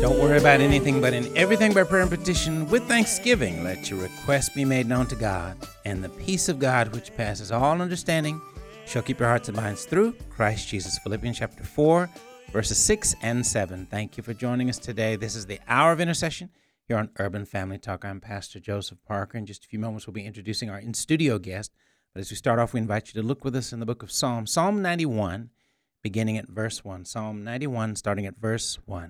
Don't worry about anything, but in everything by prayer and petition with thanksgiving, let your requests be made known to God, and the peace of God, which passes all understanding, shall keep your hearts and minds through Christ Jesus. Philippians chapter 4, verses 6 and 7. Thank you for joining us today. This is the Hour of Intercession here on Urban Family Talk. I'm Pastor Joseph Parker. In just a few moments, we'll be introducing our in-studio guest. But as we start off, we invite you to look with us in the book of Psalm 91, beginning at verse 1. Psalm 91, starting at verse 1.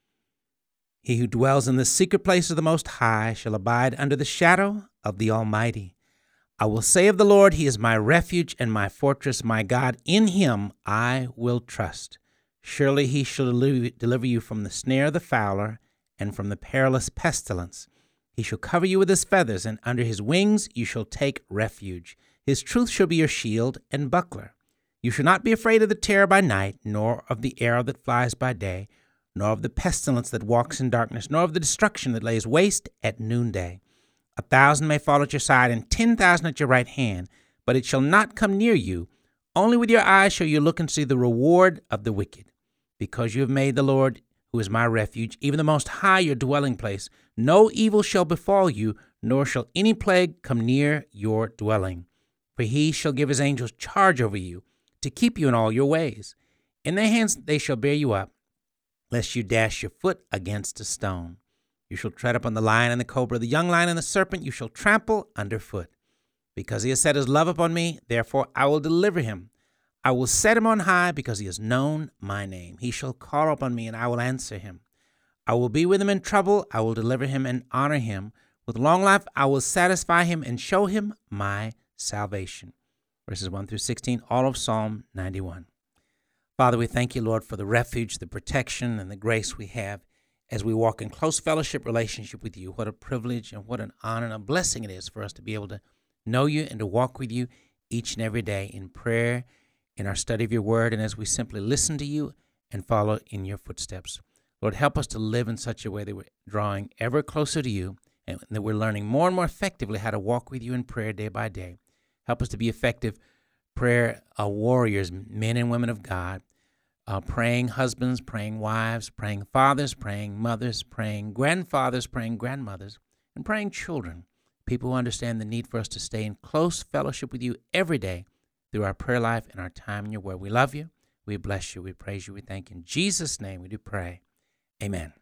He who dwells in the secret place of the Most High shall abide under the shadow of the Almighty. I will say of the Lord, He is my refuge and my fortress, my God. In Him I will trust. Surely He shall deliver you from the snare of the fowler and from the perilous pestilence. He shall cover you with His feathers, and under His wings you shall take refuge. His truth shall be your shield and buckler. You shall not be afraid of the terror by night, nor of the arrow that flies by day, nor of the pestilence that walks in darkness, nor of the destruction that lays waste at noonday. 1,000 may fall at your side, and 10,000 at your right hand, but it shall not come near you. Only with your eyes shall you look and see the reward of the wicked. Because you have made the Lord, who is my refuge, even the Most High your dwelling place, no evil shall befall you, nor shall any plague come near your dwelling. For He shall give His angels charge over you, to keep you in all your ways. In their hands they shall bear you up, lest you dash your foot against a stone. You shall tread upon the lion and the cobra, the young lion and the serpent you shall trample underfoot. Because He has set His love upon me, therefore I will deliver Him. I will set Him on high, because He has known my name. He shall call upon me, and I will answer him. I will be with him in trouble. I will deliver him and honor him. With long life I will satisfy him and show him my salvation. Verses 1 through 16, all of Psalm 91. Father, we thank you, Lord, for the refuge, the protection, and the grace we have as we walk in close fellowship relationship with you. What a privilege and what an honor and a blessing it is for us to be able to know you and to walk with you each and every day in prayer, in our study of your word, and as we simply listen to you and follow in your footsteps. Lord, help us to live in such a way that we're drawing ever closer to you and that we're learning more and more effectively how to walk with you in prayer day by day. Help us to be effective prayer warriors, men and women of God, praying husbands, praying wives, praying fathers, praying mothers, praying grandfathers, praying grandmothers, and praying children, people who understand the need for us to stay in close fellowship with you every day through our prayer life and our time in your word. We love you. We bless you. We praise you. We thank you. In Jesus' name we do pray. Amen.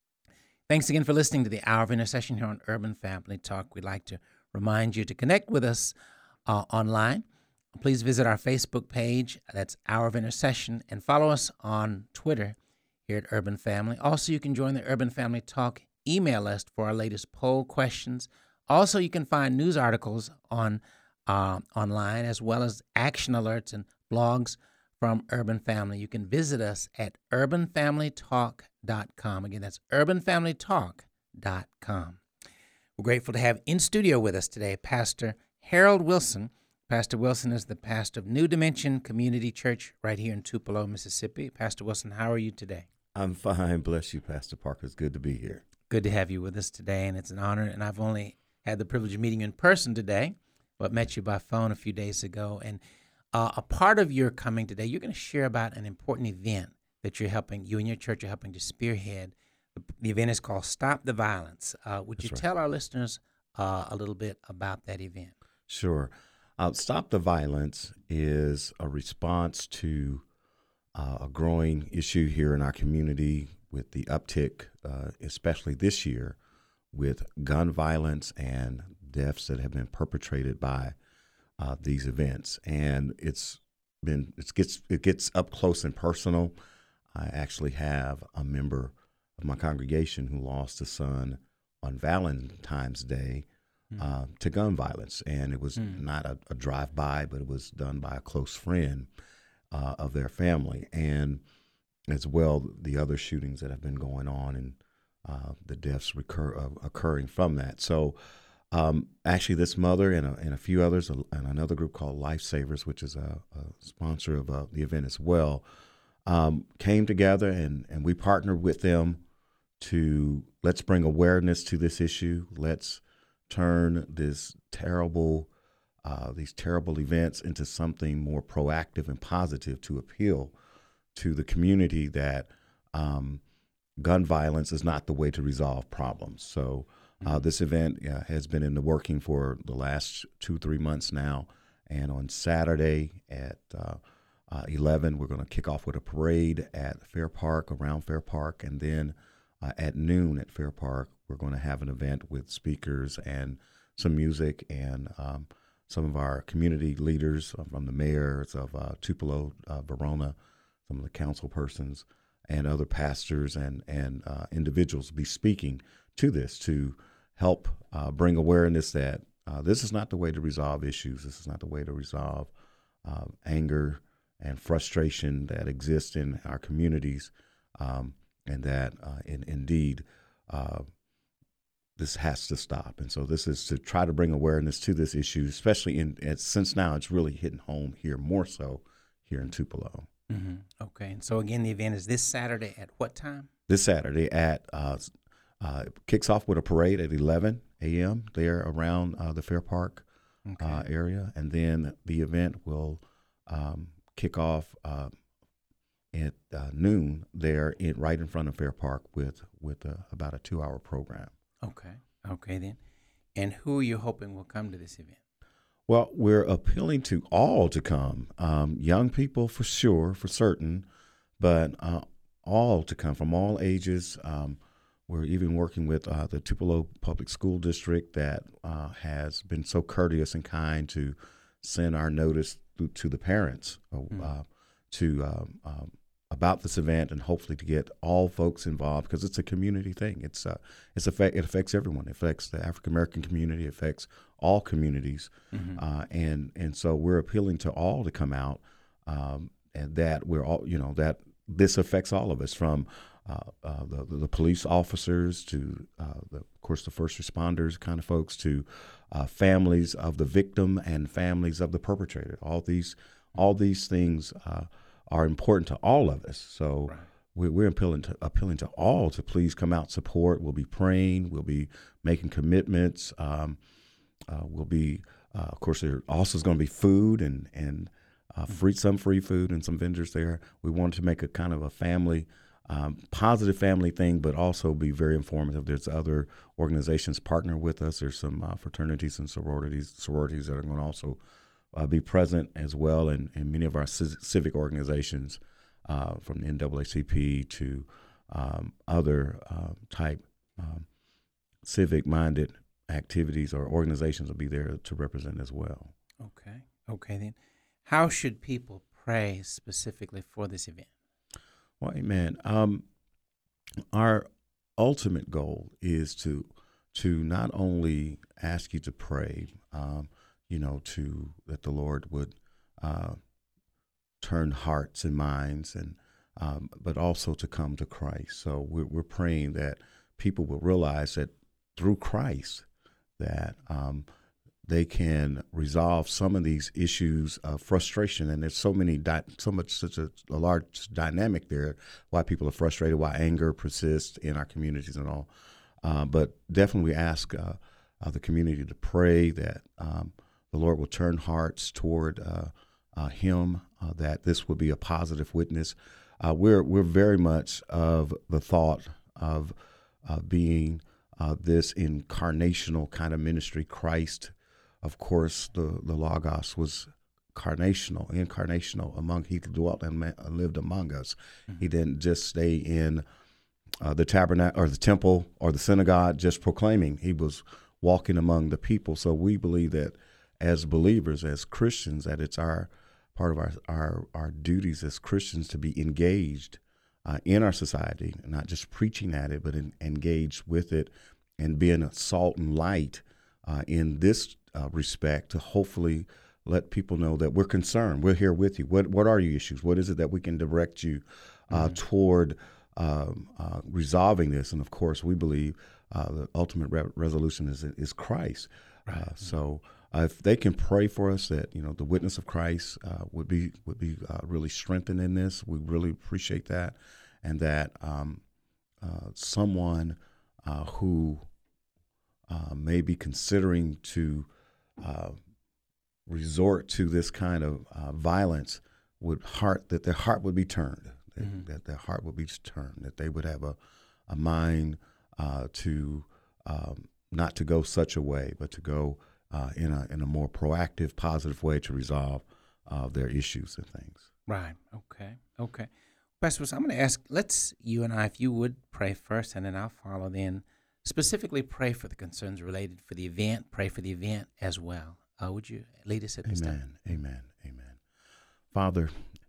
Thanks again for listening to the Hour of Intercession here on Urban Family Talk. We'd like to remind you to connect with us online. Please visit our Facebook page, that's Hour of Intercession, and follow us on Twitter here at Urban Family. Also, you can join the Urban Family Talk email list for our latest poll questions. Also, you can find news articles on online, as well as action alerts and blogs from Urban Family. You can visit us at urbanfamilytalk.com. Again, that's urbanfamilytalk.com. We're grateful to have in studio with us today Pastor Harold Wilson. Pastor Wilson is the pastor of New Dimension Community Church right here in Tupelo, Mississippi. Pastor Wilson, how are you today? I'm fine. Bless you, Pastor Parker. It's good to be here. Good to have you with us today, and it's an honor. And I've only had the privilege of meeting you in person today, but met you by phone a few days ago. And a part of your coming today, you're going to share about an important event that you and your church are helping to spearhead. The event is called Stop the Violence. Would you tell our listeners a little bit about that event? Sure. Stop the Violence is a response to a growing issue here in our community with the uptick, especially this year, with gun violence and deaths that have been perpetrated by these events. And it gets up close and personal. I actually have a member of my congregation who lost a son on Valentine's Day to gun violence, and it was not a drive-by, but it was done by a close friend of their family, and as well the other shootings that have been going on and the deaths occurring from that. So actually this mother and a few others and another group called Lifesavers, which is a sponsor of the event as well, came together and we partnered with them to let's bring awareness to this issue. Let's turn these terrible events into something more proactive and positive to appeal to the community that gun violence is not the way to resolve problems. So this event has been in the working for the last 2-3 months now. And on Saturday at 11, we're going to kick off with a parade at Fair Park, around Fair Park. And then at noon at Fair Park, we're going to have an event with speakers and some music and some of our community leaders from the mayors of Tupelo, Verona, some of the council persons, and other pastors and individuals be speaking to this to help bring awareness that this is not the way to resolve issues. This is not the way to resolve anger and frustration that exists in our communities, and that indeed this has to stop. And so this is to try to bring awareness to this issue, especially since now it's really hitting home here, more so here in Tupelo. Mm-hmm. Okay. And so again, the event is this Saturday at what time? This Saturday at kicks off with a parade at 11 a.m. there around the Fair Park area, and then the event will kick off at noon there right in front of Fair Park with about a 2-hour program. Okay then. And who are you hoping will come to this event? Well, we're appealing to all to come, young people for sure, for certain, but all to come from all ages. We're even working with the Tupelo Public School District that has been so courteous and kind to send our notice to the parents about this event, and hopefully to get all folks involved, because it's a community thing. It affects everyone. It affects the African American community. It affects all communities, and so we're appealing to all to come out, and that we're all that this affects all of us, from the police officers to of course the first responders kind of folks, to families of the victim and families of the perpetrator. All these things are important to all of us. So we're appealing to all to please come out, support. We'll be praying. We'll be making commitments. We'll be, of course, there also is going to be food and some free food and some vendors there. We wanted to make a kind of a family, positive family thing, but also be very informative. There's other organizations partner with us. There's some fraternities and sororities that are going to also be present as well, and many of our civic organizations, from the NAACP to other type civic-minded activities or organizations will be there to represent as well. Okay then. How should people pray specifically for this event? Well, amen. Our ultimate goal is to not only ask you to pray, that the Lord would turn hearts and minds, and but also to come to Christ. So we're praying that people will realize that through Christ that they can resolve some of these issues of frustration. And there's such a large dynamic there, why people are frustrated, why anger persists in our communities and all. But definitely we ask the community to pray that the Lord will turn hearts toward Him, that this will be a positive witness. We're very much of the thought of being this incarnational kind of ministry. Christ, of course, the Logos was incarnational He dwelt and lived among us. Mm-hmm. He didn't just stay in the tabernacle or the temple or the synagogue just proclaiming. He was walking among the people. So we believe that as believers, as Christians, that it's part of our duties as Christians to be engaged in our society, not just preaching at it, but engaged with it, and being a salt and light in this respect, to hopefully let people know that we're concerned. We're here with you. What are your issues? What is it that we can direct you toward resolving this? And of course, we believe the ultimate resolution is Christ. So if they can pray for us, that the witness of Christ would be really strengthened in this, we really appreciate that, and that someone who may be considering to resort to this kind of violence that their heart would be turned, that their heart would be turned, that they would have mind to not to go such a way, but to go in a more proactive, positive way to resolve their issues and things. Right. Okay. Pastor Wilson, I'm going to ask, you and I, if you would pray first, and then I'll follow then. Specifically pray for the concerns related for the event, pray for the event as well. Would you lead us at this time? Amen. Father,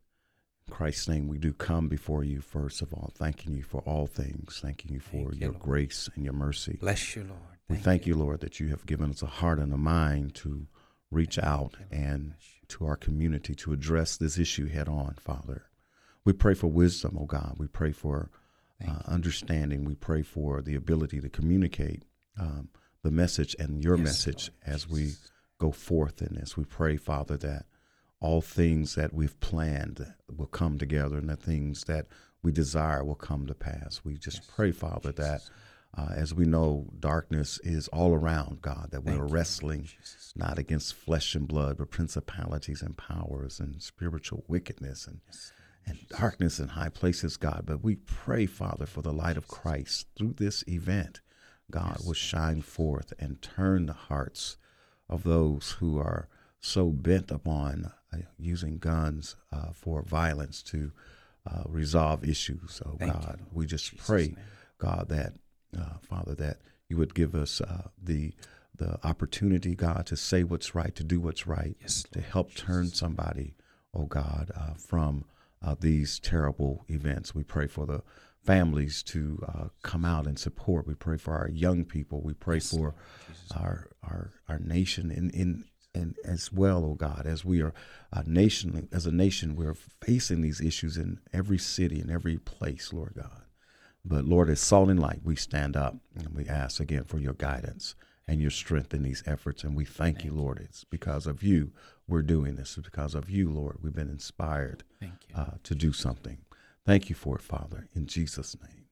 in Christ's name, we do come before you, first of all, thanking you for all things, thanking you for your grace and your mercy. Bless you, Lord. We thank you, Lord, that you have given us a heart and a mind to reach out and to our community to address this issue head on, Father. We pray for wisdom, oh God. We pray for understanding. We pray for the ability to communicate the message and your message, Lord, as we go forth in this. We pray, Father, that all things that we've planned will come together, and the things that we desire will come to pass. We just pray, Father, that as we know, darkness is all around, God, that we're wrestling not against flesh and blood, but principalities and powers and spiritual wickedness and darkness in high places, God. But we pray, Father, for the light of Christ through this event, God, will shine forth and turn the hearts of those who are so bent upon using guns for violence to resolve issues. Oh, God, we just pray, God, that, Father, that you would give us the opportunity, God, to say what's right, to do what's right, to help turn somebody, oh, God, from these terrible events. We pray for the families to come out and support. We pray for our young people. We pray for our nation and as well, oh God, as we are as a nation, we're facing these issues in every city, in every place, Lord God. But Lord, as salt and light, we stand up and we ask again for your guidance and your strength in these efforts. And we thank you, Lord. It's because of you we're doing this. It's because of you, Lord. We've been inspired to do something. Thank you for it, Father, in Jesus' name.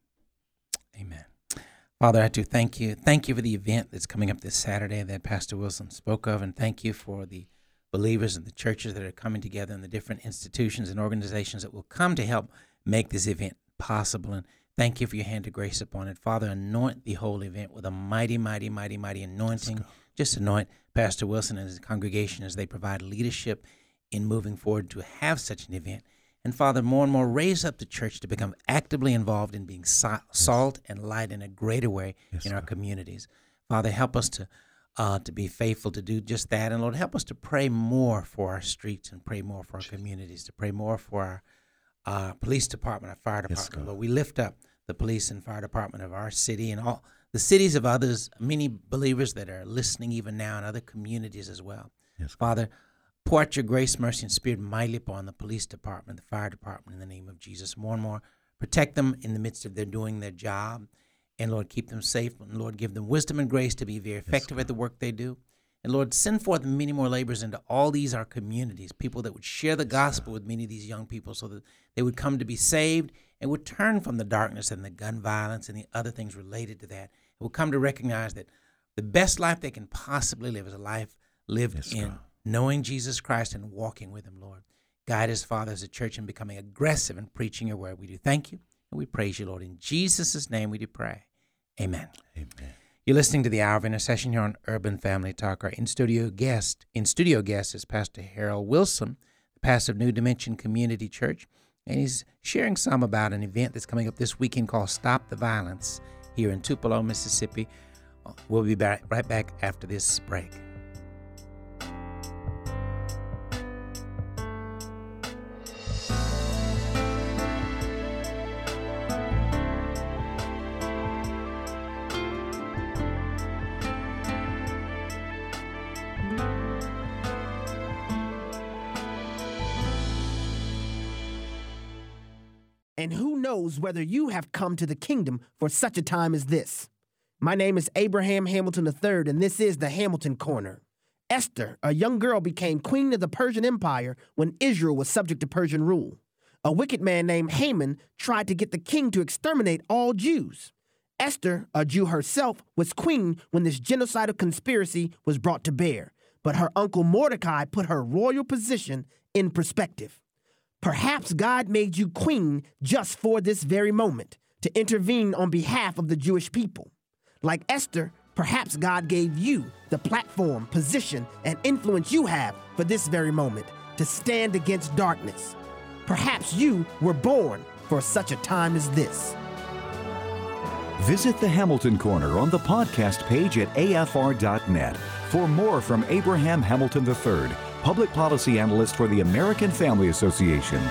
Amen. Father, I do thank you. Thank you for the event that's coming up this Saturday that Pastor Wilson spoke of, and thank you for the believers and the churches that are coming together and the different institutions and organizations that will come to help make this event possible. And thank you for your hand of grace upon it. Father, anoint the whole event with a mighty, mighty, mighty, mighty anointing. Just anoint Pastor Wilson and his congregation as they provide leadership in moving forward to have such an event. And Father, more and more raise up the church to become actively involved in being salt and light in a greater way in our communities. Father, help us to be faithful to do just that. And Lord, help us to pray more for our streets and pray more for our communities, to pray more for our police department, our fire department. Lord, we lift up the police and fire department of our city and all the cities of others, many believers that are listening even now in other communities as well. Father, pour out your grace, mercy, and spirit mightily upon the police department, the fire department, in the name of Jesus. More and more, protect them in the midst of their doing their job. And, Lord, keep them safe. And, Lord, give them wisdom and grace to be very effective at the work they do. And, Lord, send forth many more laborers into all these our communities, people that would share the gospel with many of these young people so that they would come to be saved and would turn from the darkness and the gun violence and the other things related to that. And will come to recognize that the best life they can possibly live is a life lived in knowing Jesus Christ and walking with him, Lord. Guide us, Father, as a church in becoming aggressive in preaching your word. We do thank you and we praise you, Lord. In Jesus' name we do pray. Amen. Amen. You're listening to the Hour of Intercession here on Urban Family Talk. Our in-studio guest is Pastor Harold Wilson, the pastor of New Dimension Community Church, and he's sharing some about an event that's coming up this weekend called Stop the Violence here in Tupelo, Mississippi. We'll be right back after this break. And who knows whether you have come to the kingdom for such a time as this. My name is Abraham Hamilton III, and this is the Hamilton Corner. Esther, a young girl, became queen of the Persian Empire when Israel was subject to Persian rule. A wicked man named Haman tried to get the king to exterminate all Jews. Esther, a Jew herself, was queen when this genocidal conspiracy was brought to bear, but her uncle Mordecai put her royal position in perspective. Perhaps God made you queen just for this very moment, to intervene on behalf of the Jewish people. Like Esther, perhaps God gave you the platform, position, and influence you have for this very moment to stand against darkness. Perhaps you were born for such a time as this. Visit the Hamilton Corner on the podcast page at afr.net for more from Abraham Hamilton III, Public Policy Analyst for the American Family Association.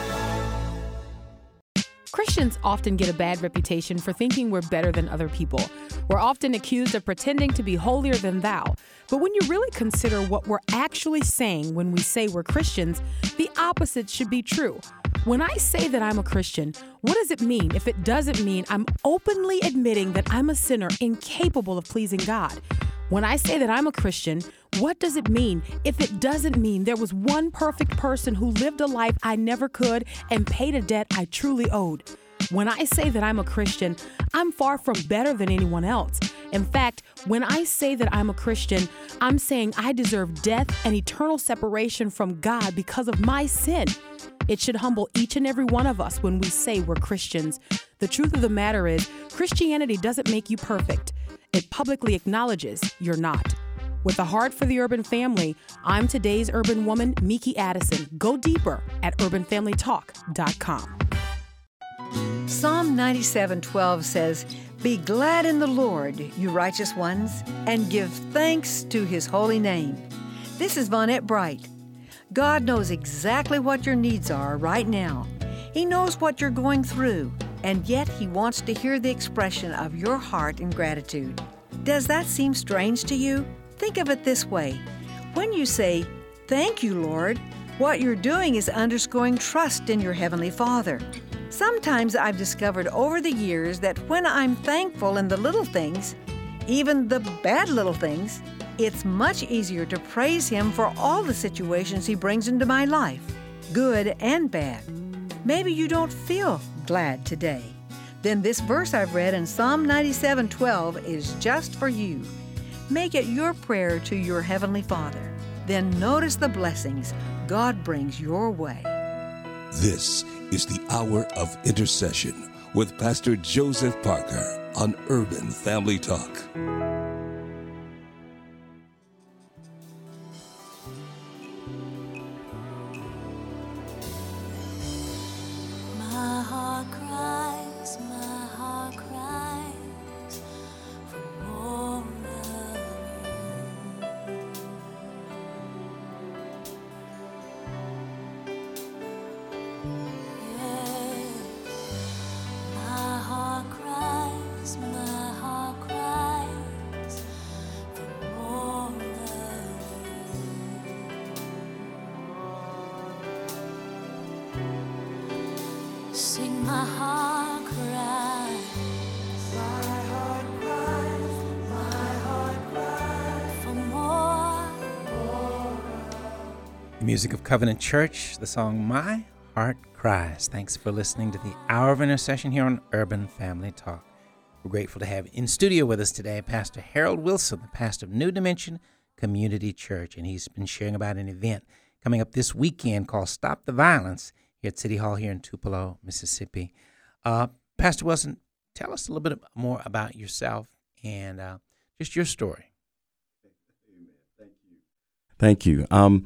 Christians often get a bad reputation for thinking we're better than other people. We're often accused of pretending to be holier than thou. But when you really consider what we're actually saying when we say we're Christians, the opposite should be true. When I say that I'm a Christian, what does it mean if it doesn't mean I'm openly admitting that I'm a sinner incapable of pleasing God? When I say that I'm a Christian, what does it mean if it doesn't mean there was one perfect person who lived a life I never could and paid a debt I truly owed? When I say that I'm a Christian, I'm far from better than anyone else. In fact, when I say that I'm a Christian, I'm saying I deserve death and eternal separation from God because of my sin. It should humble each and every one of us when we say we're Christians. The truth of the matter is, Christianity doesn't make you perfect. It publicly acknowledges you're not. With a heart for the urban family, I'm today's urban woman, Miki Addison. Go deeper at urbanfamilytalk.com. Psalm 97:12 says, "Be glad in the Lord, you righteous ones, and give thanks to his holy name." This is Vonette Bright. God knows exactly what your needs are right now. He knows what you're going through, and yet he wants to hear the expression of your heart in gratitude. Does that seem strange to you? Think of it this way. When you say, "Thank you, Lord," what you're doing is underscoring trust in your Heavenly Father. Sometimes I've discovered over the years that when I'm thankful in the little things, even the bad little things, it's much easier to praise Him for all the situations He brings into my life, good and bad. Maybe you don't feel glad today. Then this verse I've read in Psalm 97:12 is just for you. Make it your prayer to your Heavenly Father. Then notice the blessings God brings your way. This is the Hour of Intercession with Pastor Joseph Parker on Urban Family Talk. My heart cries for more of you. Yeah. My heart cries for more of you. Sing my heart cries. My heart cries for more. The music of Covenant Church, the song My Heart Cries. Thanks for listening to the Hour of Intercession here on Urban Family Talk. We're grateful to have in studio with us today Pastor Harold Wilson, the pastor of New Dimension Community Church, and he's been sharing about an event coming up this weekend called Stop the Violence here at City Hall here in Tupelo, Mississippi. Pastor Wilson, tell us a little bit more about yourself and just your story. Thank you.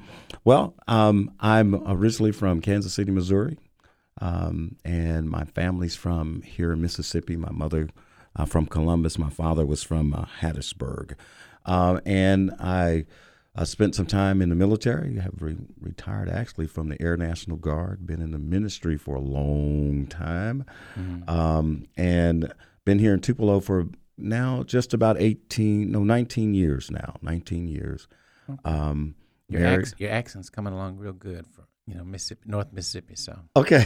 I'm originally from Kansas City, Missouri, and my family's from here in Mississippi. My mother from Columbus. My father was from Hattiesburg. And I spent some time in the military. I have retired actually from the Air National Guard, been in the ministry for a long time, and been here in Tupelo for now just about 19 years now, 19 years. Your accent's coming along real good for Mississippi, North Mississippi. So okay.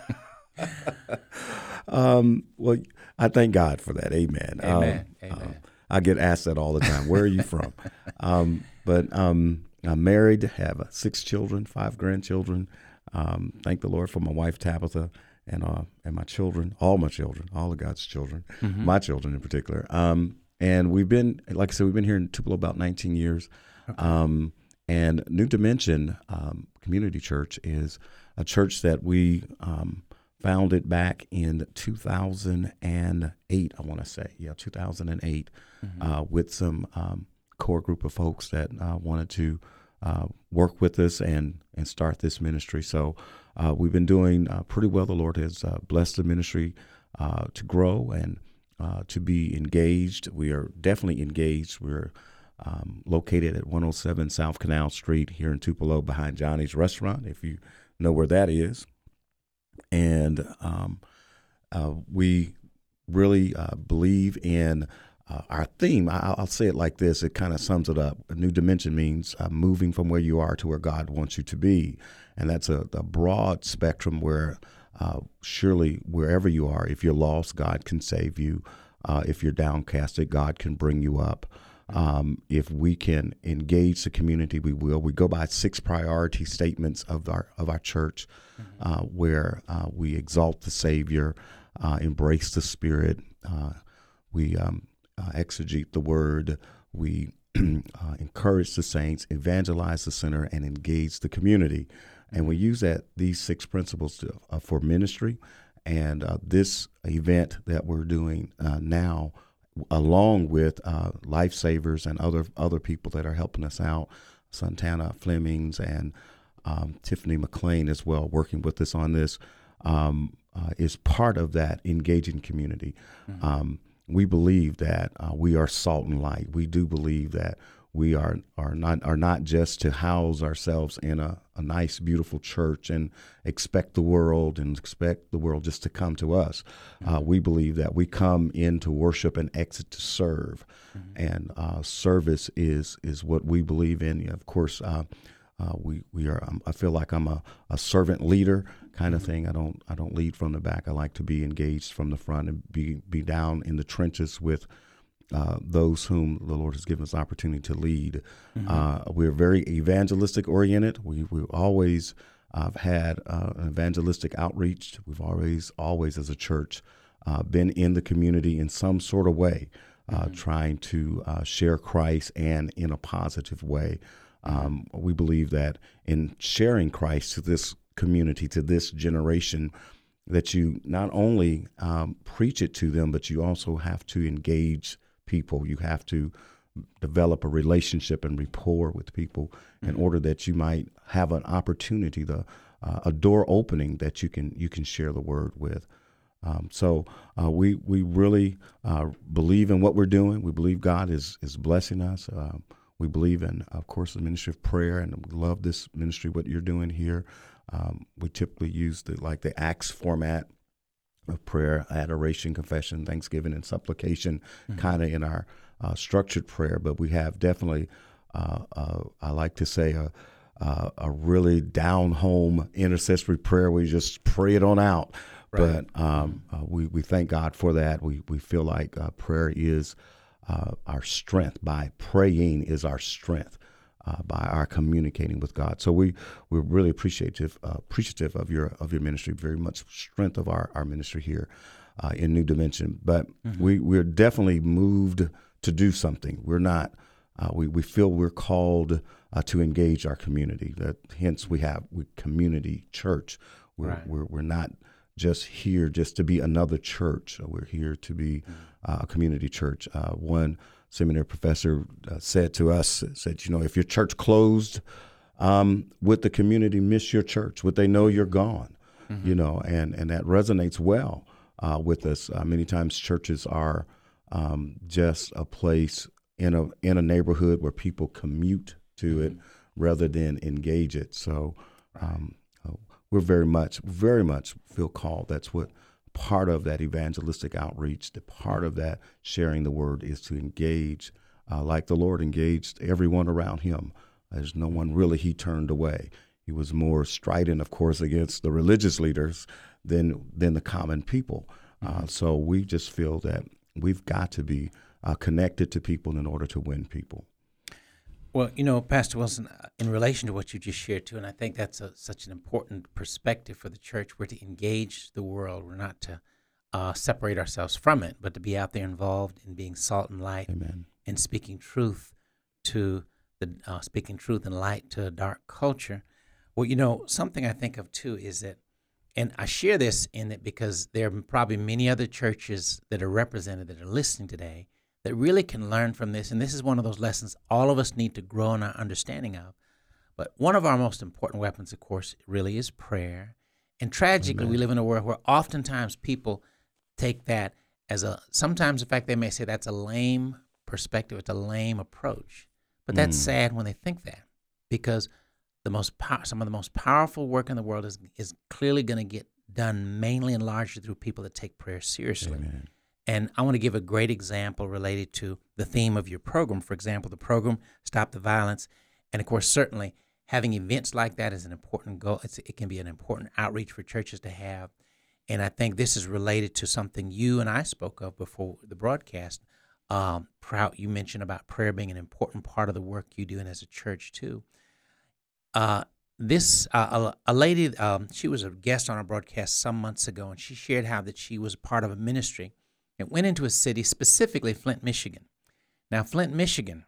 Well, I thank God for that. Amen. Amen. I get asked that all the time. Where are you from? But I'm married, have 6 children, 5 grandchildren. Thank the Lord for my wife Tabitha and my children, all of God's children, my children in particular. And we've been, like I said, we've been here in Tupelo about 19 years. Okay. And New Dimension Community Church is a church that we founded back in 2008, I want to say. Yeah, 2008, with some core group of folks that wanted to work with us and start this ministry. So we've been doing pretty well. The Lord has blessed the ministry to grow and to be engaged. We are definitely engaged. We're located at 107 South Canal Street here in Tupelo behind Johnny's Restaurant, if you know where that is. And we really believe in our theme. I'll say it like this. It kind of sums it up. A new dimension means moving from where you are to where God wants you to be. And that's a broad spectrum where surely wherever you are, if you're lost, God can save you. If you're downcasted, God can bring you up. If we can engage the community, we will. We go by 6 priority statements of our church, where we exalt the Savior, embrace the Spirit, we exegete the Word, we encourage the saints, evangelize the sinner, and engage the community. And we use these 6 principles for ministry. And this event that we're doing now, along with Lifesavers and other people that are helping us out, Santana Flemings and Tiffany McLean as well, working with us on this, is part of that engaging community. We believe that we are salt and light. We do believe that we are not just to house ourselves in a nice, beautiful church and expect the world just to come to us. We believe that we come in to worship and exit to serve, and service is what we believe in. Of course, we are. I feel like I'm a servant leader kind of thing. I don't lead from the back. I like to be engaged from the front and be down in the trenches with those whom the Lord has given us opportunity to lead. We're very evangelistic oriented. We always had an evangelistic outreach. We've always as a church been in the community in some sort of way, trying to share Christ, and in a positive way. We believe that in sharing Christ to this community, to this generation, that you not only preach it to them, but you also have to engage people. You have to develop a relationship and rapport with people in order that you might have an opportunity, a door opening that you can share the word with. So we really believe in what we're doing. We believe God is blessing us. We believe in, of course, the ministry of prayer, and we love this ministry, what you're doing here. We typically use the Acts format of prayer, adoration, confession, thanksgiving, and supplication, kind of in our structured prayer. But we have definitely, I like to say, a really down-home intercessory prayer. We just pray it on out. Right. But we thank God for that. We feel like prayer is our strength. By praying is our strength. By our communicating with God. So we're really appreciative of your ministry, very much strength of our ministry here in New Dimension. But we're definitely moved to do something. We're not, we feel we're called to engage our community. Hence we community church. We're not just here just to be another church. We're here to be a community church. One seminary professor said to us, if your church closed, would the community miss your church? Would they know you're gone? And that resonates well with us. Many times churches are just a place in a neighborhood where people commute to it rather than engage it. So we're very much feel called. That's what part of that evangelistic outreach, the part of that sharing the word, is to engage like the Lord engaged everyone around him. There's no one really he turned away. He was more strident, of course, against the religious leaders than the common people. So we just feel that we've got to be connected to people in order to win people. Well, Pastor Wilson, in relation to what you just shared too, and I think that's such an important perspective for the church. We're to engage the world. We're not to separate ourselves from it, but to be out there involved in being salt and light. Amen. And speaking truth and light to a dark culture. Well, something I think of too is that And I share this in it because there are probably many other churches that are represented that are listening today that really can learn from this. And this is one of those lessons all of us need to grow in our understanding of. But one of our most important weapons, of course, really is prayer. And tragically, we live in a world where oftentimes people take that as sometimes, in fact, they may say that's a lame perspective, it's a lame approach. But that's sad when they think that, because some of the most powerful work in the world is clearly going to get done mainly and largely through people that take prayer seriously. Amen. And I want to give a great example related to the theme of your program. For example, the program, Stop the Violence. And, of course, certainly having events like that is an important goal. It can be an important outreach for churches to have. And I think this is related to something you and I spoke of before the broadcast. You mentioned about prayer being an important part of the work you do and as a church, too. A lady, she was a guest on our broadcast some months ago, and she shared how that she was part of a ministry that went into a city, specifically Flint, Michigan. Now, Flint, Michigan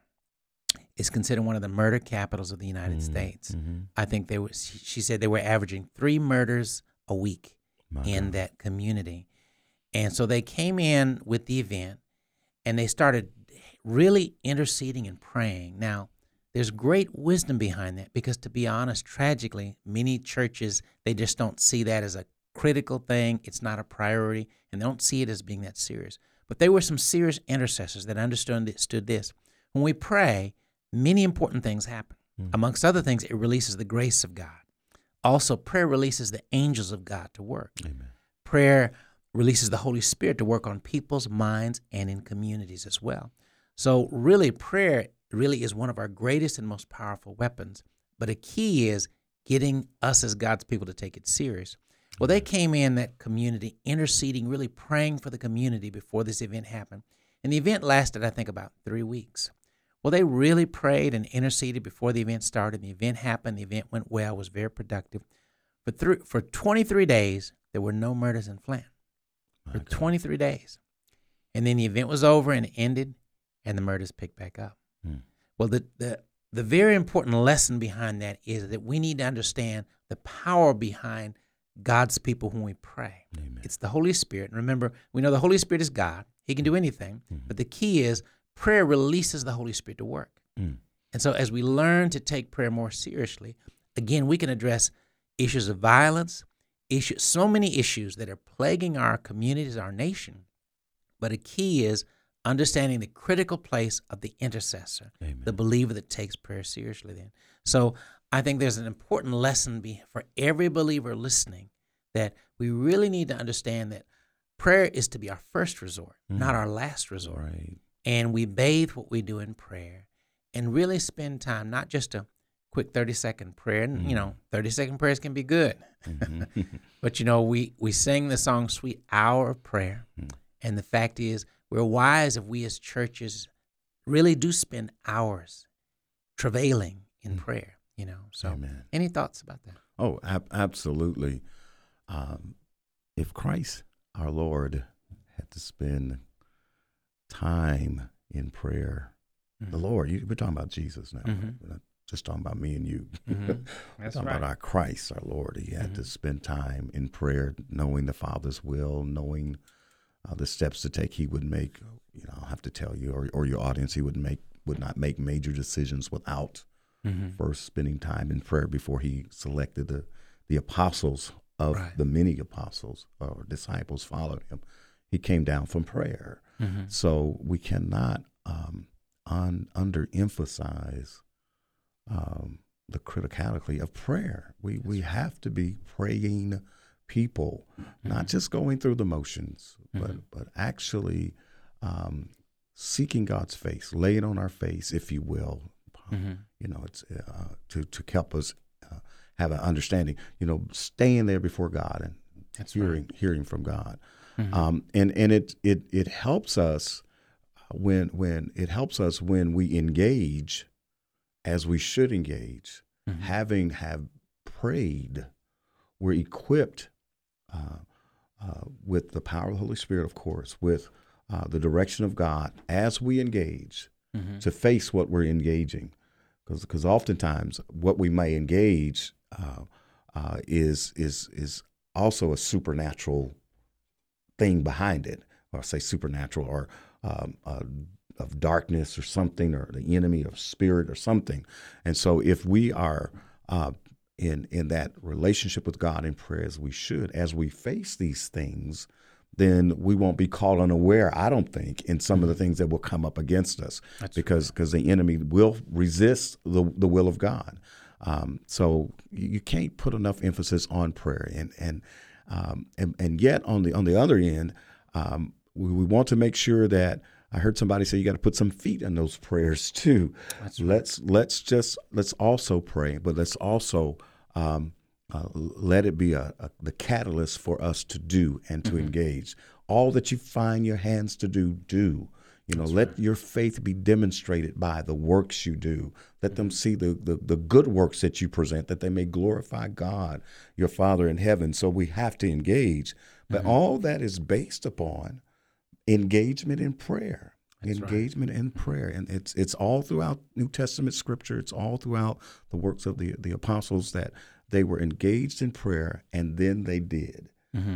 is considered one of the murder capitals of the United States. I think she said they were averaging 3 murders a week in that community. And so they came in with the event, and they started really interceding and praying. Now, there's great wisdom behind that because, to be honest, tragically, many churches, they just don't see that as a critical thing. It's not a priority, and they don't see it as being that serious. But there were some serious intercessors that understood this. When we pray, many important things happen. Amongst other things, it releases the grace of God. Also, prayer releases the angels of God to work. Amen. Prayer releases the Holy Spirit to work on people's minds and in communities as well. So really, prayer really is one of our greatest and most powerful weapons. But a key is getting us as God's people to take it serious. Well, they came in that community interceding, really praying for the community before this event happened. And the event lasted, I think, about 3 weeks. Well, they really prayed and interceded before the event started. The event happened. The event went well, was very productive. For 23 days, there were no murders in Flint. For 23 days. And then the event was over and ended, and the murders picked back up. Well, the very important lesson behind that is that we need to understand the power behind God's people when we pray. Amen. It's the Holy Spirit. And remember, we know the Holy Spirit is God. He can do anything. But the key is prayer releases the Holy Spirit to work. And so as we learn to take prayer more seriously, again, we can address issues of violence, so many issues that are plaguing our communities, our nation. But a key is understanding the critical place of the intercessor, the believer that takes prayer seriously then. So I think there's an important lesson for every believer listening, that we really need to understand that prayer is to be our first resort, not our last resort. Right. And we bathe what we do in prayer and really spend time, not just a quick 30-second prayer. And, 30-second prayers can be good. But, we sing the song, Sweet Hour of Prayer. And the fact is, we're wise if we as churches really do spend hours travailing in prayer, So Amen. Any thoughts about that? Oh, absolutely. If Christ, our Lord, had to spend time in prayer, the Lord, we're talking about Jesus now. We're not just talking about me and you. That's talking about our Christ, our Lord. He had to spend time in prayer, knowing the Father's will, knowing the steps to take. He would make, I'll have to tell you, or your audience, he would not make major decisions without first spending time in prayer before he selected the apostles of the many apostles or disciples followed him. He came down from prayer. So we cannot underemphasize the criticality of prayer. We have to be praying people, not just going through the motions, but actually seeking God's face, lay it on our face, if you will. It's to help us have an understanding. Staying there before God and hearing from God. And it helps us when we engage as we should engage. Having prayed, we're equipped with the power of the Holy Spirit, of course, with the direction of God as we engage to face what we're engaging. Because oftentimes what we may engage is also a supernatural thing behind it, or say supernatural, or of darkness or something, or the enemy of spirit or something. And so if we are in that relationship with God in prayer, as we should, as we face these things, then we won't be caught unaware, I don't think, in some of the things that will come up against us. That's because the enemy will resist the will of God. So you can't put enough emphasis on prayer, and yet on the other end, we want to make sure that, I heard somebody say you got to put some feet in those prayers too. That's right. Let's also pray, but let's also let it be the catalyst for us to do and to engage. All that you find your hands to do. Let your faith be demonstrated by the works you do. Let them see the good works that you present, that they may glorify God, your Father in heaven. So we have to engage. But all that is based upon engagement in prayer. Engagement in prayer. And it's all throughout New Testament scripture. It's all throughout the works of the apostles, that they were engaged in prayer, and then they did.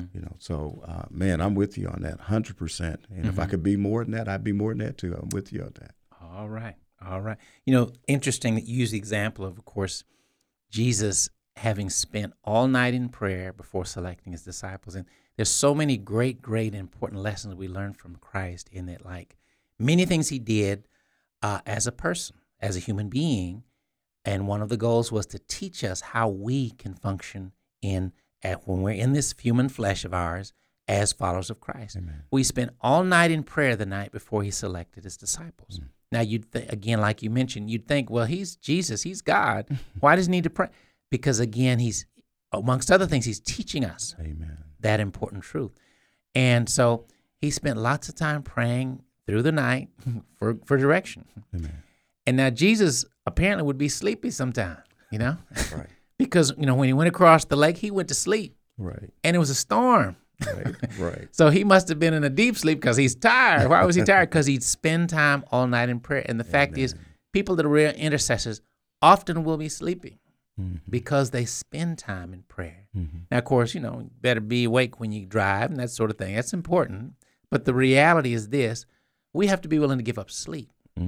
So man, I'm with you on that 100%. And if I could be more than that, I'd be more than that too. I'm with you on that. All right. Interesting that you use the example of course, Jesus having spent all night in prayer before selecting his disciples. And there's so many great, important lessons we learn from Christ in that, like many things he did as a person, as a human being. And one of the goals was to teach us how we can function when we're in this human flesh of ours as followers of Christ. Amen. We spent all night in prayer the night before he selected his disciples. Now, again, like you mentioned, you'd think, well, he's Jesus, he's God. Why does he need to pray? Because, again, he's, amongst other things, he's teaching us that important truth. And so he spent lots of time praying through the night for direction. Amen. And now Jesus apparently would be sleepy sometime, Right. Because, when he went across the lake, he went to sleep. Right. And it was a storm. Right. So he must have been in a deep sleep because he's tired. Why was he tired? Because he'd spend time all night in prayer. And the fact is, people that are real intercessors often will be sleeping because they spend time in prayer. Now, of course, better be awake when you drive and that sort of thing. That's important. But the reality is this: we have to be willing to give up sleep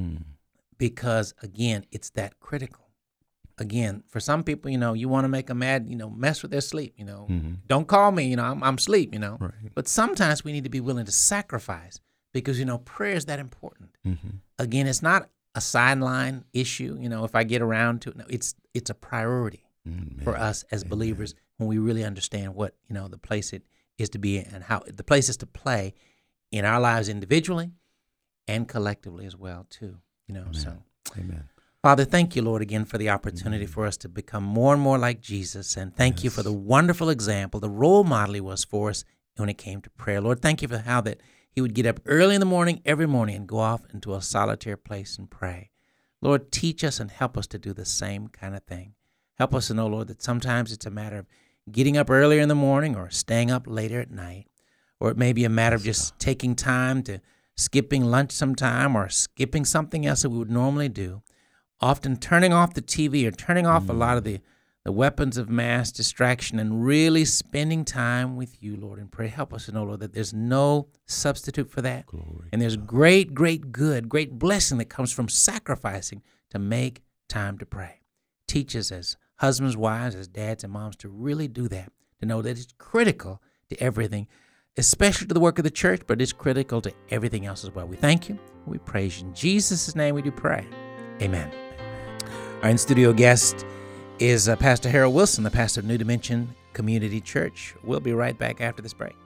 because, again, it's that critical. Again, for some people, you want to make them mad, mess with their sleep, Don't call me, I'm asleep, Right. But sometimes we need to be willing to sacrifice because, prayer is that important. Again, it's not a sideline issue, if I get around to it. No, it's a priority for us as believers when we really understand what, the place it is to be and how the place is to play in our lives individually and collectively as well, too, so. Amen. Father, thank you, Lord, again for the opportunity for us to become more and more like Jesus. And thank you for the wonderful example, the role model he was for us when it came to prayer. Lord, thank you for how that he would get up early in the morning, every morning, and go off into a solitary place and pray. Lord, teach us and help us to do the same kind of thing. Help us to know, Lord, that sometimes it's a matter of getting up earlier in the morning or staying up later at night. Or it may be a matter of just taking time to skipping lunch sometime or skipping something else that we would normally do. Often turning off the TV or turning off a lot of the weapons of mass distraction and really spending time with you, Lord, and pray. Help us to know, Lord, that there's no substitute for that. Glory. And there's great good, great blessing that comes from sacrificing to make time to pray. Teach us as husbands, wives, as dads and moms to really do that, to know that it's critical to everything, especially to the work of the church, but it's critical to everything else as well. We thank you. We praise you. In Jesus' name we do pray. Amen. Our in-studio guest is Pastor Harold Wilson, the pastor of New Dimension Community Church. We'll be right back after this break.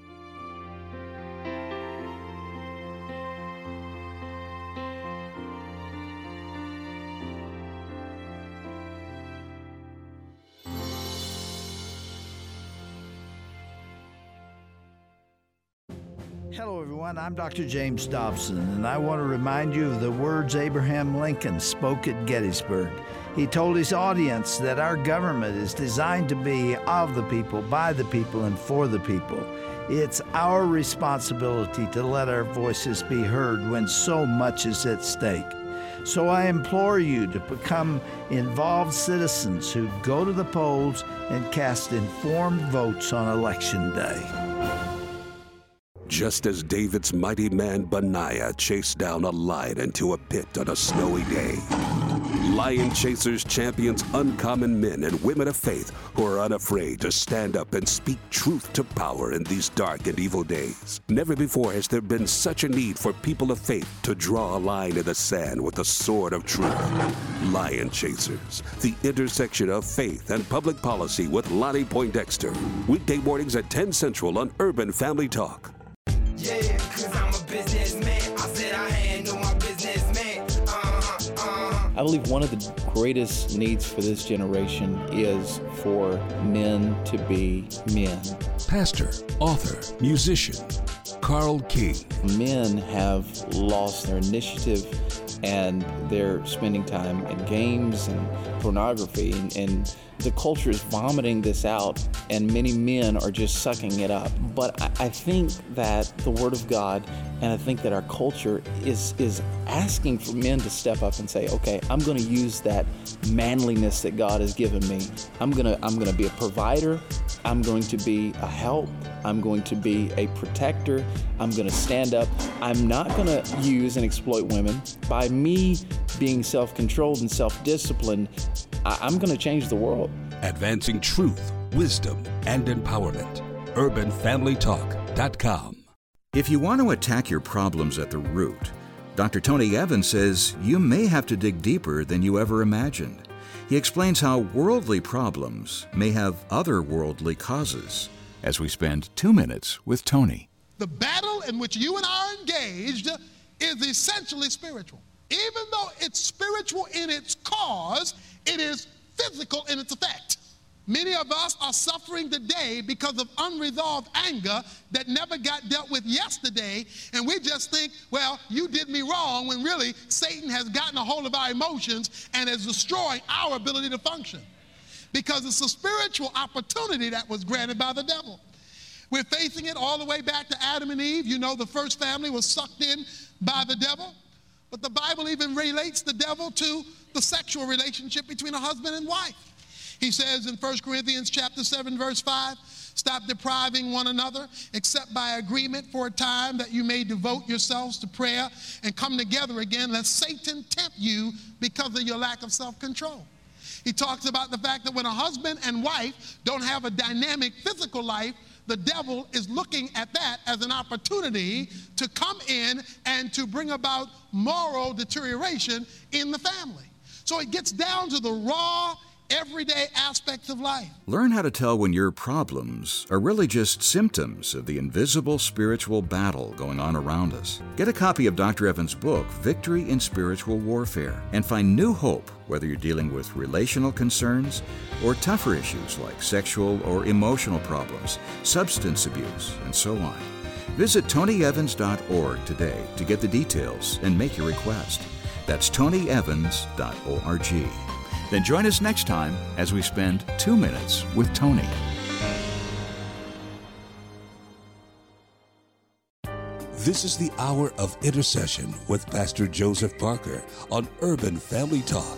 Hello, everyone. I'm Dr. James Dobson, and I want to remind you of the words Abraham Lincoln spoke at Gettysburg. He told his audience that our government is designed to be of the people, by the people, and for the people. It's our responsibility to let our voices be heard when so much is at stake. So I implore you to become involved citizens who go to the polls and cast informed votes on Election Day. Just as David's mighty man Benaiah chased down a lion into a pit on a snowy day, Lion Chasers champions uncommon men and women of faith who are unafraid to stand up and speak truth to power in these dark and evil days. Never before has there been such a need for people of faith to draw a line in the sand with the sword of truth. Lion Chasers, the intersection of faith and public policy with Lonnie Poindexter. Weekday mornings at 10 Central on Urban Family Talk. Yeah, cause I'm a businessman. I said I handle my business, man. I believe one of the greatest needs for this generation is for men to be men. Pastor, author, musician, Carl King. Men have lost their initiative and they're spending time in games and pornography, and the culture is vomiting this out, and many men are just sucking it up. But I think that the Word of God, and I think that our culture is asking for men to step up and say, okay, I'm going to use that manliness that God has given me. I'm going to be a provider. I'm going to be a help. I'm going to be a protector. I'm going to stand up. I'm not going to use and exploit women. By me being self-controlled and self-disciplined, I'm going to change the world. Advancing truth, wisdom, and empowerment. UrbanFamilyTalk.com. If you want to attack your problems at the root, Dr. Tony Evans says you may have to dig deeper than you ever imagined. He explains how worldly problems may have otherworldly causes as we spend 2 minutes with Tony. The battle in which you and I are engaged is essentially spiritual. Even though it's spiritual in its cause, it is physical in its effect. Many of us are suffering today because of unresolved anger that never got dealt with yesterday, and we just think, well, you did me wrong, when really Satan has gotten a hold of our emotions and is destroying our ability to function. Because it's a spiritual opportunity that was granted by the devil. We're facing it all the way back to Adam and Eve. You know, the first family was sucked in by the devil. But the Bible even relates the devil to the sexual relationship between a husband and wife. He says in 1 Corinthians chapter 7, verse 5, stop depriving one another, except by agreement for a time, that you may devote yourselves to prayer and come together again, lest Satan tempt you because of your lack of self-control. He talks about the fact that when a husband and wife don't have a dynamic physical life, the devil is looking at that as an opportunity to come in and to bring about moral deterioration in the family. So it gets down to the raw, everyday aspects of life. Learn how to tell when your problems are really just symptoms of the invisible spiritual battle going on around us. Get a copy of Dr. Evans' book, Victory in Spiritual Warfare, and find new hope whether you're dealing with relational concerns or tougher issues like sexual or emotional problems, substance abuse, and so on. Visit TonyEvans.org today to get the details and make your request. That's TonyEvans.org. Then join us next time as we spend 2 minutes with Tony. This is the Hour of Intercession with Pastor Joseph Parker on Urban Family Talk.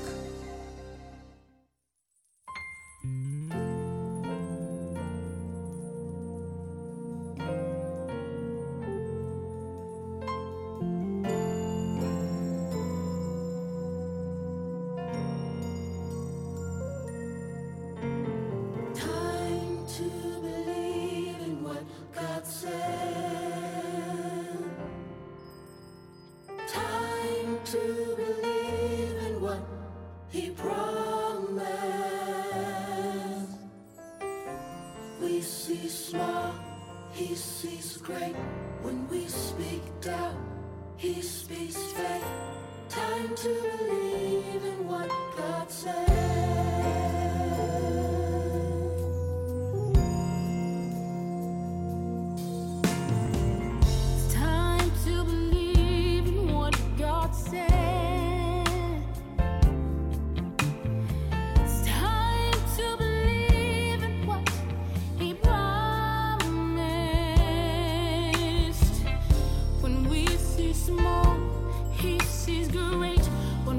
When we see small, he sees great.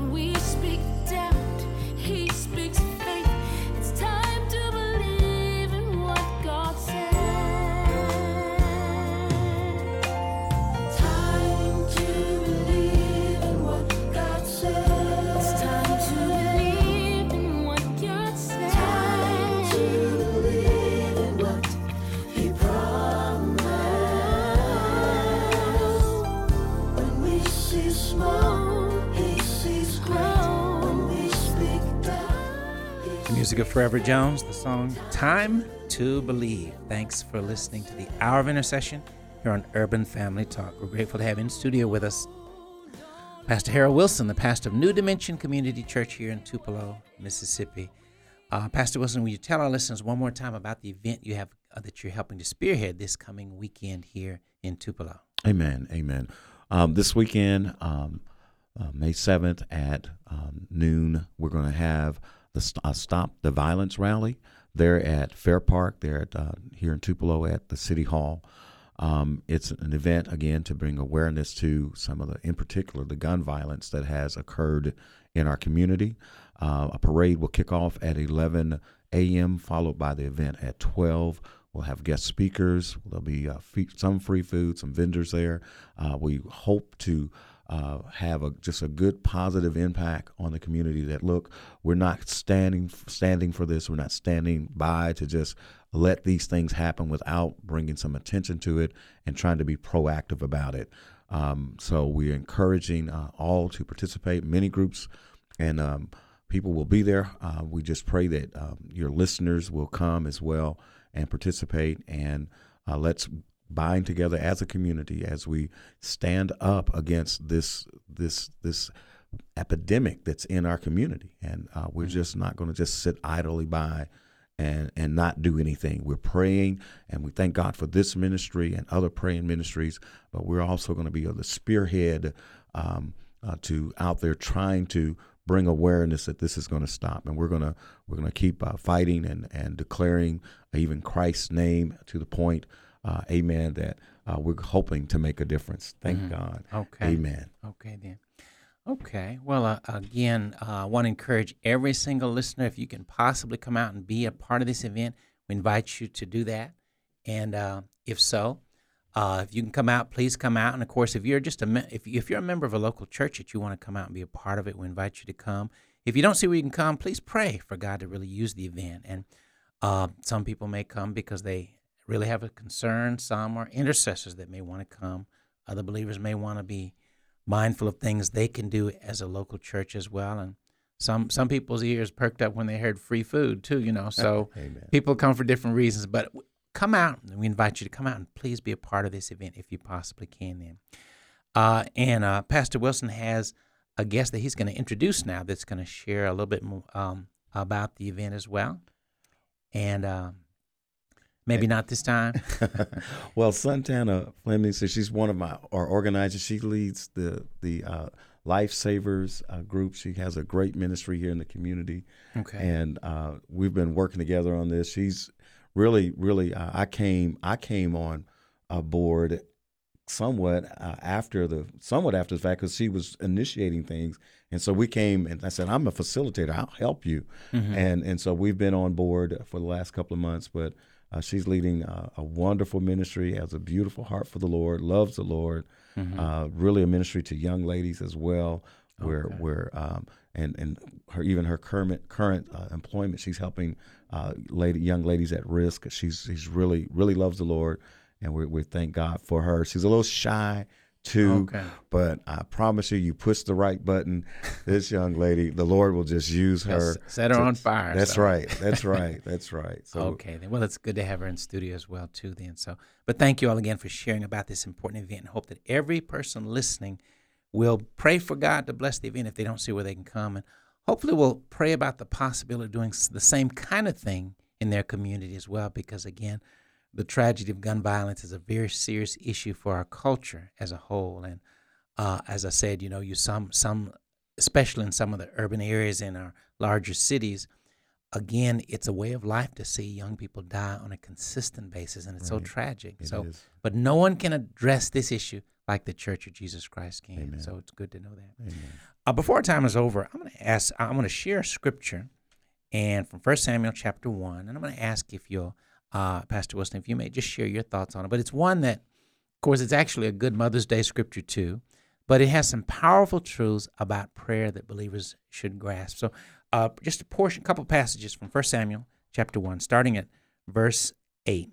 music of Forever Jones, the song Time to Believe. Thanks for listening to the Hour of Intercession here on Urban Family Talk. We're grateful to have in studio with us Pastor Harold Wilson, the pastor of New Dimension Community Church here in Tupelo, Mississippi. Pastor Wilson, will you tell our listeners one more time about the event you have that you're helping to spearhead this coming weekend here in Tupelo? Amen. Amen. This weekend, May 7th at noon, we're going to have the Stop the Violence rally there at Fair Park, there at here in Tupelo at the City Hall. It's an event, again, to bring awareness to some of in particular, the gun violence that has occurred in our community. A parade will kick off at 11 a.m., followed by the event at 12. We'll have guest speakers. There'll be some free food, some vendors there. We hope to have just a good positive impact on the community that, look, we're not standing for this. We're not standing by to just let these things happen without bringing some attention to it and trying to be proactive about it. So we're encouraging all to participate, many groups, and people will be there. We just pray that your listeners will come as well and participate, and let's bind together as a community as we stand up against this epidemic that's in our community. And we're just not going to just sit idly by and not do anything. We're praying, and we thank God for this ministry and other praying ministries, but we're also going to be the spearhead to out there trying to bring awareness that this is going to stop, and we're going to keep fighting and declaring even Christ's name to the point, amen, that we're hoping to make a difference. Thank God. Okay. Amen. Okay, then. Okay. Well, again, I want to encourage every single listener, if you can possibly come out and be a part of this event, we invite you to do that. And if so, if you can come out, please come out. And of course, if you're just if you're a member of a local church that you want to come out and be a part of it, we invite you to come. If you don't see where you can come, please pray for God to really use the event. And some people may come because they really have a concern. Some are intercessors that may want to come. Other believers may want to be mindful of things they can do as a local church as well. And some people's ears perked up when they heard free food too, so people come for different reasons. But come out, and we invite you to come out and please be a part of this event if you possibly can then. And Pastor Wilson has a guest that he's going to introduce now that's going to share a little bit more about the event as well. And maybe not this time. Well, Santana Fleming says she's one of our organizers. She leads the Lifesavers group. She has a great ministry here in the community. Okay. And we've been working together on this. She's really, I came on board somewhat after the fact, because she was initiating things. And so we came, and I said, I'm a facilitator. I'll help you. Mm-hmm. And so we've been on board for the last couple of months, but she's leading a wonderful ministry, has a beautiful heart for the Lord, loves the Lord, really a ministry to young ladies as well, where and her current employment, she's helping young ladies at risk. She's really loves the Lord, and we thank God for her. She's a little shy too, but I promise you push the right button, this young lady, the Lord will just use her. Set her on fire. That's right. That's right. So, okay, then. Well, it's good to have her in studio as well too then. But thank you all again for sharing about this important event, and hope that every person listening will pray for God to bless the event if they don't see where they can come, and hopefully we'll pray about the possibility of doing the same kind of thing in their community as well, because again, the tragedy of gun violence is a very serious issue for our culture as a whole. And as I said, some especially in some of the urban areas in our larger cities, again, it's a way of life to see young people die on a consistent basis, and it's so tragic. But no one can address this issue like the Church of Jesus Christ can. Amen. So it's good to know that. Before our time is over, I'm going to share a scripture, and from 1 Samuel chapter 1, and I'm going to ask if you'll, Pastor Wilson, if you may just share your thoughts on it. But it's one that, of course, it's actually a good Mother's Day scripture too, but it has some powerful truths about prayer that believers should grasp. So just a couple passages from 1 Samuel chapter 1, starting at verse 9.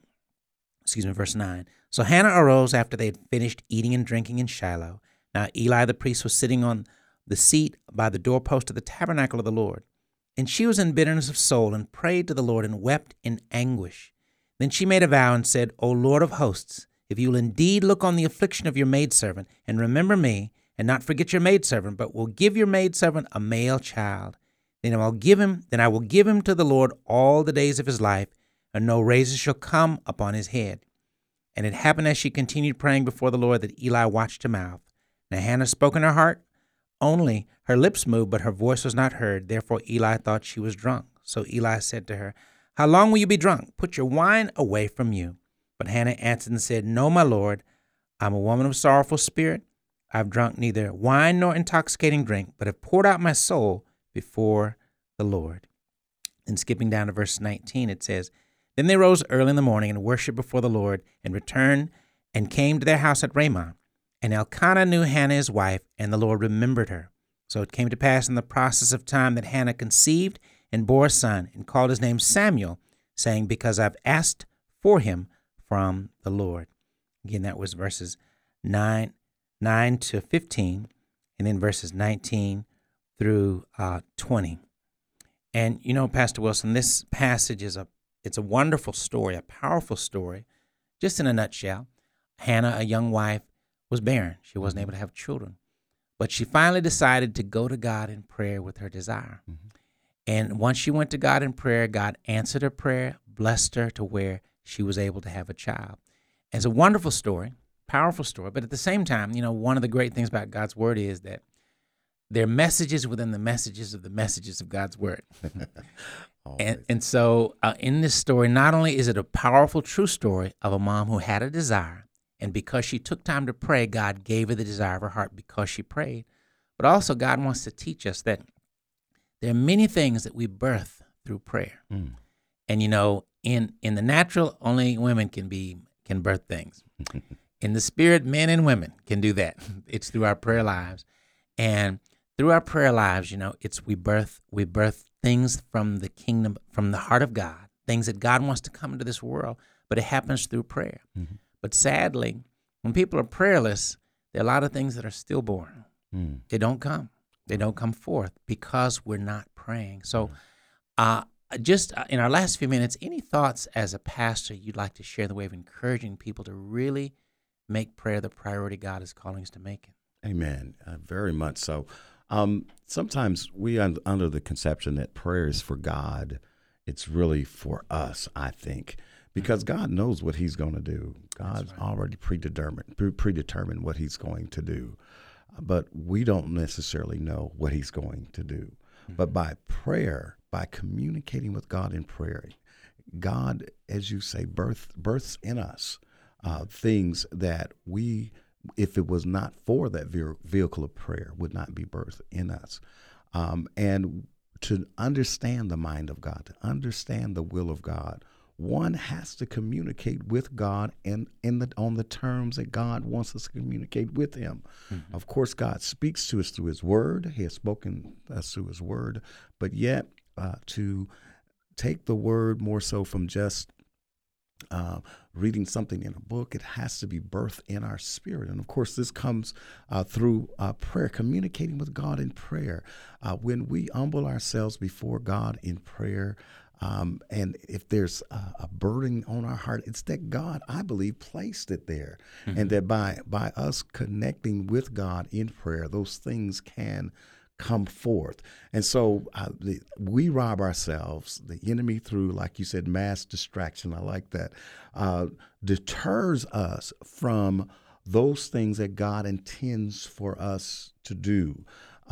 So Hannah arose after they had finished eating and drinking in Shiloh. Now Eli the priest was sitting on the seat by the doorpost of the tabernacle of the Lord. And she was in bitterness of soul and prayed to the Lord and wept in anguish. Then she made a vow and said, O Lord of hosts, if you will indeed look on the affliction of your maidservant and remember me, and not forget your maidservant, but will give your maidservant a male child, then I will give him to the Lord all the days of his life, and no razor shall come upon his head. And it happened as she continued praying before the Lord that Eli watched her mouth. Now Hannah spoke in her heart, only her lips moved, but her voice was not heard. Therefore Eli thought she was drunk. So Eli said to her, How long will you be drunk? Put your wine away from you. But Hannah answered and said, No, my Lord, I'm a woman of sorrowful spirit. I've drunk neither wine nor intoxicating drink, but have poured out my soul before the Lord. And skipping down to verse 19, it says, Then they rose early in the morning and worshipped before the Lord, and returned and came to their house at Ramah. And Elkanah knew Hannah his wife, and the Lord remembered her. So it came to pass in the process of time that Hannah conceived and bore a son, and called his name Samuel, saying, Because I've asked for him from the Lord. Again, that was verses 9 to 15, and then verses 19 through 20. And you know, Pastor Wilson, this passage it's a wonderful story, a powerful story. Just in a nutshell, Hannah, a young wife, was barren. She wasn't able to have children. But she finally decided to go to God in prayer with her desire. Mm-hmm. And once she went to God in prayer, God answered her prayer, blessed her to where she was able to have a child. And it's a wonderful story, powerful story. But at the same time, you know, one of the great things about God's word is that there are messages within the messages of God's word. and so in this story, not only is it a powerful, true story of a mom who had a desire, and because she took time to pray, God gave her the desire of her heart because she prayed. But also God wants to teach us that there are many things that we birth through prayer. Mm. And, you know, in the natural, only women can birth things. In the spirit, men and women can do that. It's through our prayer lives. And through our prayer lives, you know, we birth things from the kingdom, from the heart of God, things that God wants to come into this world, but it happens through prayer. Mm-hmm. But sadly, when people are prayerless, there are a lot of things that are stillborn. Mm. They don't come. They don't come forth because we're not praying. So just in our last few minutes, any thoughts as a pastor you'd like to share in the way of encouraging people to really make prayer the priority God is calling us to make it? Amen. Very much so. Sometimes we under the conception that prayer is for God. It's really for us, I think, because God knows what he's going to do. God's already predetermined what he's going to do. But we don't necessarily know what he's going to do. Mm-hmm. But by prayer, by communicating with God in prayer, God, as you say, births in us things that we, if it was not for that vehicle of prayer, would not be birthed in us. And to understand the mind of God, to understand the will of God, one has to communicate with God and on the terms that God wants us to communicate with him. Mm-hmm. Of course, God speaks to us through his word. He has spoken us through his word, but yet to take the word more so from just reading something in a book, it has to be birthed in our spirit. And of course, this comes through prayer, communicating with God in prayer. When we humble ourselves before God in prayer, and if there's a burden on our heart, it's that God, I believe, placed it there. Mm-hmm. And that by us connecting with God in prayer, those things can come forth. And so we rob ourselves, the enemy, through, like you said, mass distraction, I like that, deters us from those things that God intends for us to do.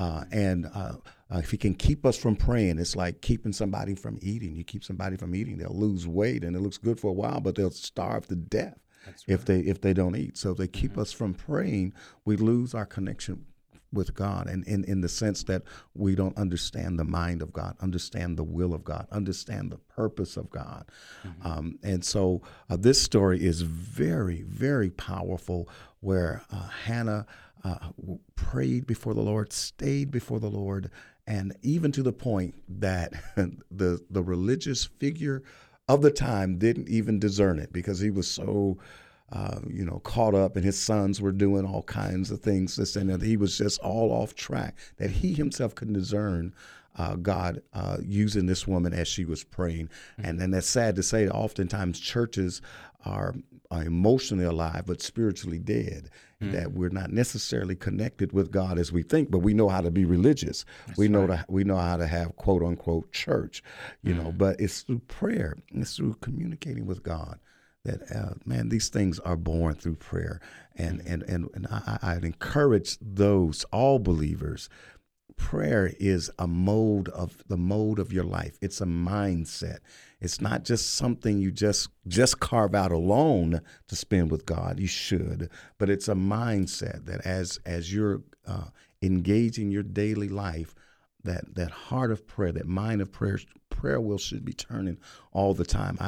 If he can keep us from praying, it's like keeping somebody from eating. You keep somebody from eating, they'll lose weight, and it looks good for a while, but they'll starve to death if they don't eat. So if they keep us from praying, we lose our connection with God, and in the sense that we don't understand the mind of God, understand the will of God, understand the purpose of God. Mm-hmm. And so this story is very, very powerful, where Hannah prayed before the Lord, stayed before the Lord, and even to the point that the religious figure of the time didn't even discern it, because he was so caught up, and his sons were doing all kinds of things, this and that. He was just all off track, that he himself couldn't discern God using this woman as she was praying. And then that's sad to say, oftentimes churches are emotionally alive but spiritually dead, that we're not necessarily connected with God as we think, but we know how to be religious. We know how to have quote unquote church, you know, but it's through prayer, it's through communicating with God that, man, these things are born through prayer. And I'd encourage those, all believers. Prayer is the mode of your life. It's a mindset. It's not just something you just carve out alone to spend with God. You should, but it's a mindset that as you're engaging your daily life, that heart of prayer, that mind of prayer should be turning all the time.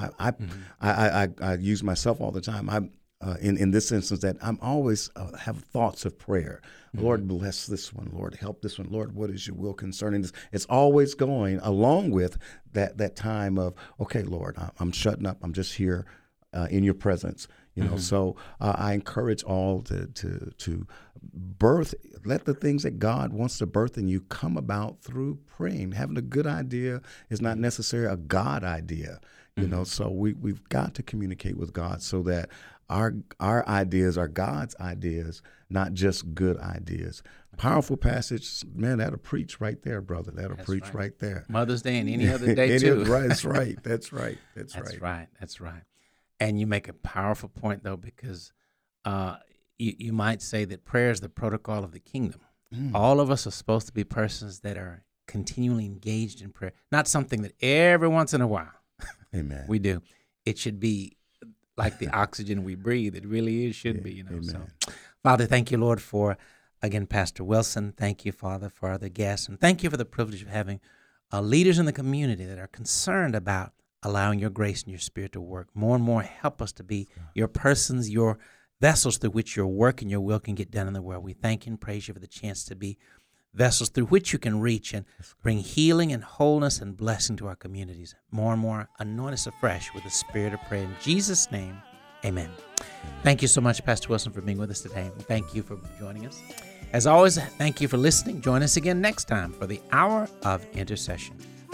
I use myself all the time. In this instance, that I'm always have thoughts of prayer. Lord, bless this one. Lord, help this one. Lord, what is your will concerning this? It's always going along with that time of, okay, Lord, I'm shutting up. I'm just here in your presence. You know, so I encourage all to birth. Let the things that God wants to birth in you come about through praying. Having a good idea is not necessarily a God idea. You know, so we've got to communicate with God so that our ideas are God's ideas, not just good ideas. Powerful passage, man, that'll preach right there, brother. That'll preach right there. Mother's Day and any other day too. That's right. That's right. That's right. And you make a powerful point, though, because you might say that prayer is the protocol of the kingdom. All of us are supposed to be persons that are continually engaged in prayer, not something that every once in a while Amen. we do. It should be like the oxygen we breathe. It really should be, you know. Amen. So, Father, thank you, Lord, for, again, Pastor Wilson. Thank you, Father, for our other guests. And thank you for the privilege of having leaders in the community that are concerned about allowing your grace and your spirit to work. More and more, help us to be your persons, your vessels through which your work and your will can get done in the world. We thank you and praise you for the chance to be vessels through which you can reach and bring healing and wholeness and blessing to our communities. More and more, anoint us afresh with the spirit of prayer. In Jesus' name, amen. Thank you so much, Pastor Wilson, for being with us today. And thank you for joining us. As always, thank you for listening. Join us again next time for the Hour of Intercession.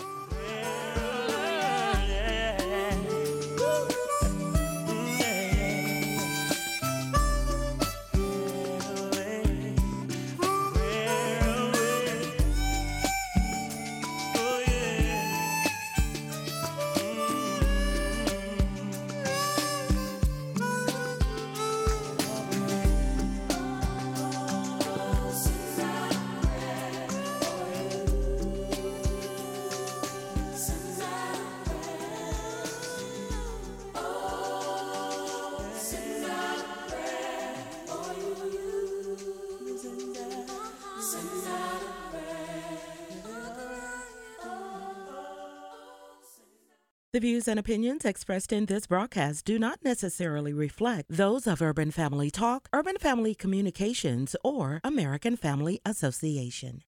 The views and opinions expressed in this broadcast do not necessarily reflect those of Urban Family Talk, Urban Family Communications, or American Family Association.